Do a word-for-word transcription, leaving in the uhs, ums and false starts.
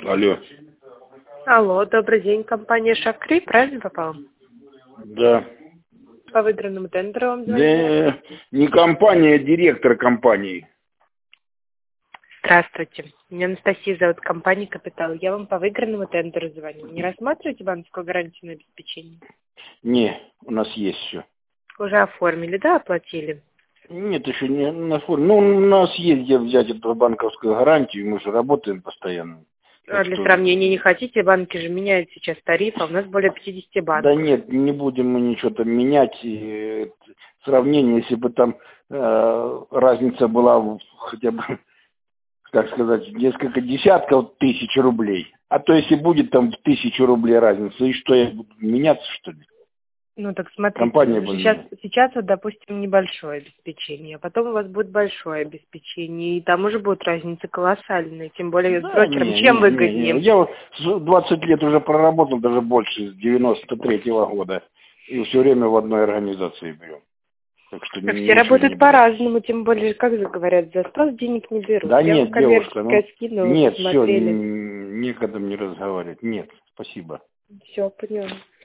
Алло. Алло, добрый день, компания Шакри, правильно попал? Да. По выигранному тендеру вам звоню. Да, не компания, а директор компании. Здравствуйте, меня Анастасия зовут, компания Капитал. Я вам по выигранному тендеру звоню. Не рассматриваете банковскую гарантию на обеспечение? Не, у нас есть все. Уже оформили, да, оплатили? Нет, еще не на форме. Ну, у нас есть где взять эту банковскую гарантию, мы же работаем постоянно. А для сравнения не хотите? Банки же меняют сейчас тарифы, а у нас более пятидесяти банков. Да нет, не будем мы ничего там менять. И сравнение, если бы там э, разница была хотя бы, как сказать, несколько десятков тысяч рублей. А то если будет там в тысячу рублей разница, и что, я буду меняться, что ли? Ну так смотрите, Компания сейчас, будет. сейчас вот, допустим, небольшое обеспечение, а потом у вас будет большое обеспечение, и там уже будет разница колоссальная, тем более Да, с брокером, не, чем не, выгоднее. не, не. Я вот двадцать лет уже проработал, даже больше, с девяносто третьего года, и все время в одной организации берем. Так что Так ни- все ничего не работают буду. по-разному, тем более, как же говорят, за спрос денег не берут. Да Я вам нет, девушка, ну, коммерческое скинула, нет, все, посмотрели. некогда мне разговаривать. Нет, спасибо. Все, поняла.